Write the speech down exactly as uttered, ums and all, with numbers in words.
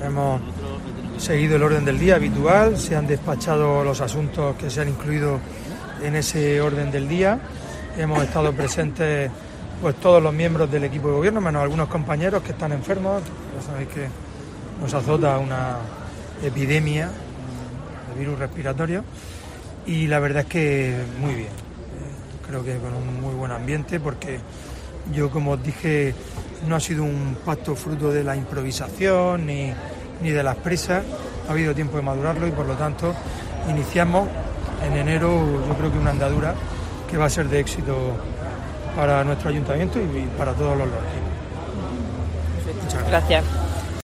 Hemos seguido el orden del día habitual, se han despachado los asuntos que se han incluido en ese orden del día. Hemos estado presentes pues todos los miembros del equipo de gobierno, menos algunos compañeros que están enfermos. Ya sabéis que nos azota una epidemia de virus respiratorio y la verdad es que muy bien. Creo que con un muy buen ambiente, porque yo, como os dije, no ha sido un pacto fruto de la improvisación ni, ni de las prisas. Ha habido tiempo de madurarlo y por lo tanto iniciamos en enero, yo creo que una andadura que va a ser de éxito para nuestro ayuntamiento y para todos los lorquinos. Muchas gracias. Gracias.